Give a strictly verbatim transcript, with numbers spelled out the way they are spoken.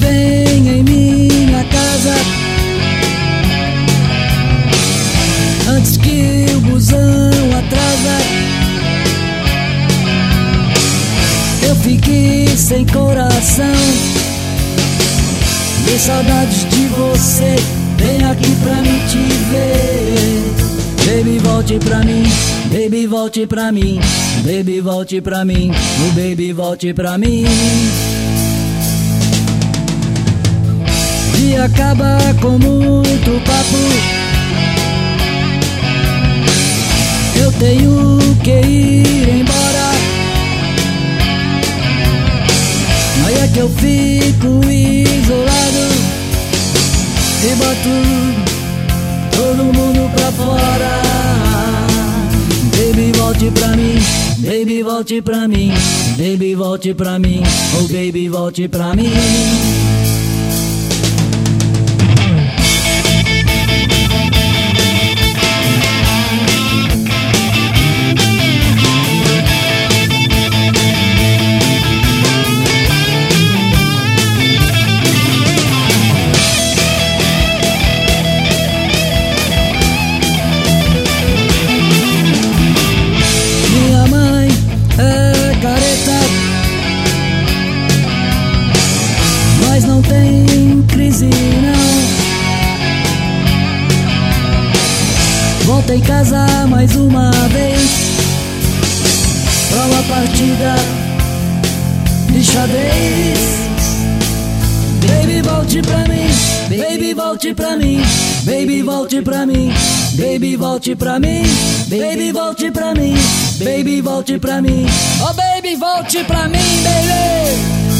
Vem em minha casa antes que o busão atrasa. Eu fiquei sem coração, dei saudades de você. Vem aqui pra mim te ver. Baby, volte pra mim, baby, volte pra mim, baby, volte pra mim, oh baby, volte pra mim. E acaba com muito papo, eu tenho que ir embora. Aí é que eu fico isolado e boto todo mundo pra fora. Baby, volte pra mim, baby, volte pra mim, baby, volte pra mim, oh baby, volte pra mim. Mas não tem crise não. Volta em casa mais uma vez pra uma partida de xadrez. Baby, volte pra mim, baby, volte pra mim, baby, volte pra mim, baby, volte pra mim, baby, volte pra mim, baby, volte pra mim, oh baby, volte pra mim, baby.